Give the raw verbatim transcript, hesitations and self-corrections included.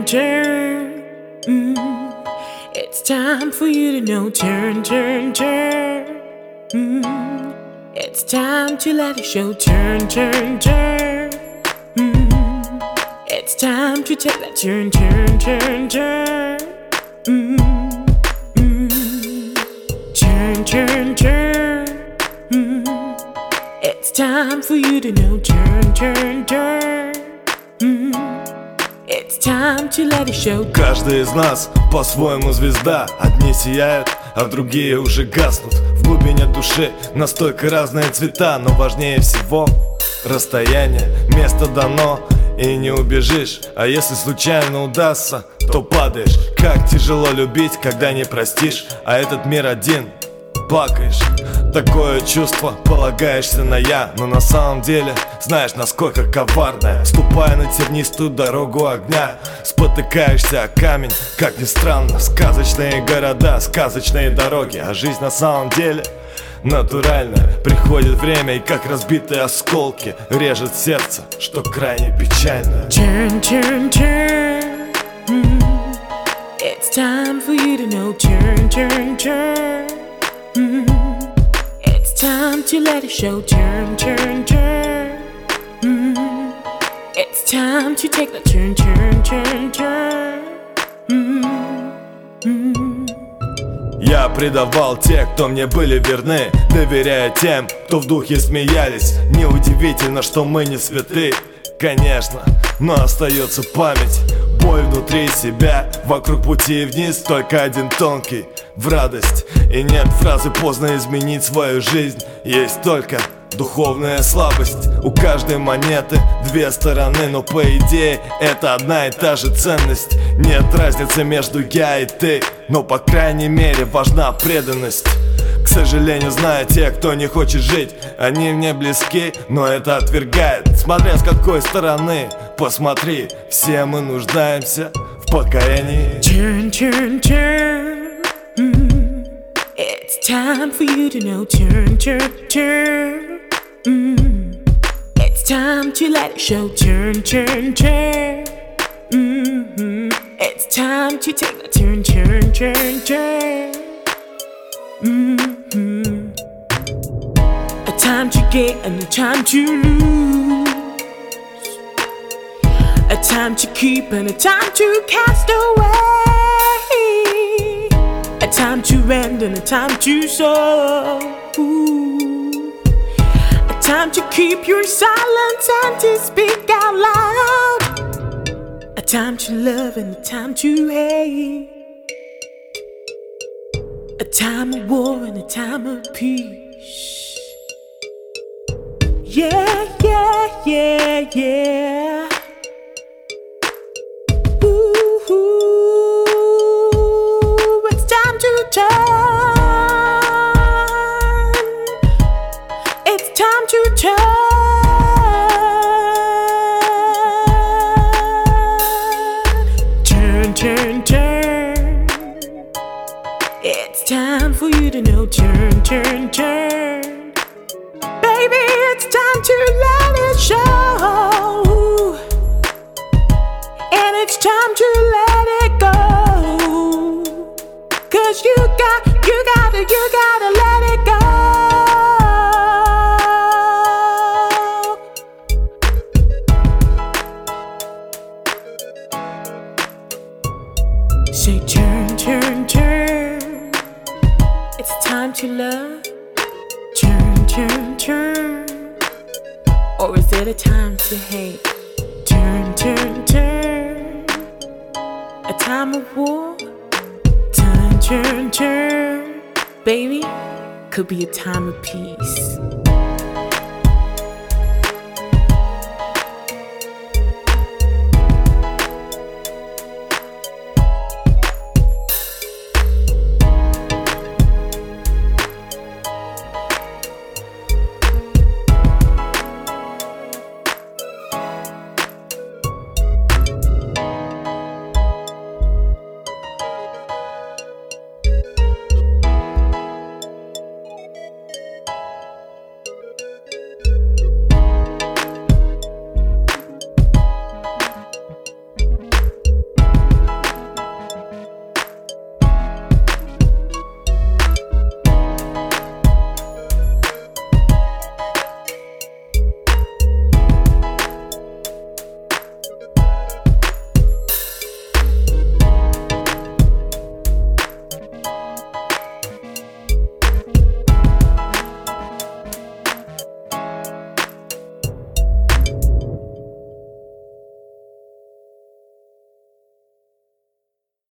turn. Mm. It's time for you to know. Turn, turn, turn. Mm. It's time to let it show. Turn, turn, turn. Mm. It's time to take that turn, turn, turn, turn. Mm. Mm. Turn, turn, turn. Mm. It's time for you to know. Turn, turn, turn. Mm. It's time to let it show. Каждый из нас по-своему звезда. Одни сияют, а другие уже гаснут. В глубине души настолько разные цвета. Но важнее всего расстояние, место дано, и не убежишь. А если случайно удастся, то падаешь. Как тяжело любить, когда не простишь. А этот мир один, плакаешь. Такое чувство, полагаешься на я, но на самом деле знаешь, насколько коварная. Ступая на тернистую дорогу огня, спотыкаешься о камень, как ни странно. Сказочные города, сказочные дороги, а жизнь на самом деле натуральная. Приходит время, и как разбитые осколки режет сердце, что крайне печально. Turn, turn, turn. Mm. It's time for you to know. Turn, turn, turn. Mm. It's time to let it show. Turn, turn, turn. Mm. It's time to take the turn, turn, turn, turn. Mm. Mm. Я предавал тех, кто мне были верны, доверяя тем, кто в духе смеялись. Неудивительно, что мы не святы, конечно, но остается память. Бой внутри себя, вокруг пути вниз только один тонкий в радость. И нет фразы «поздно изменить свою жизнь», есть только духовная слабость. У каждой монеты две стороны, но по идее это одна и та же ценность. Нет разницы между я и ты, но по крайней мере важна преданность. К сожалению, знаю тех, кто не хочет жить, они мне близки, но это отвергает. Смотря с какой стороны посмотри, все мы нуждаемся в покаянии. Turn, turn, turn. Mm. It's time for you to know. Turn, turn, turn. Mm. It's time to let it show. Turn, turn, turn. Mm-hmm. It's time to take the turn, turn, turn, turn. Mm-hmm. A time to gain and a time to lose. A time to keep and a time to cast away. A time to end and a time to sow. Ooh. A time to keep your silence and to speak out loud. A time to love and a time to hate. A time of war and a time of peace. Yeah, yeah, yeah, yeah. Ooh, ooh, it's time to turn. It's time to turn. Turn, turn, turn. It's time for you to know. Turn, turn, turn. Baby, it's time to let it show. And it's time to let it go. Cause you got, you gotta, you gotta let it go. Say turn, turn, turn. It's time to love. Turn, turn, turn. Or is it a time to hate? Turn, turn, turn. A time of war. Turn, turn, turn. Baby, could be a time of peace.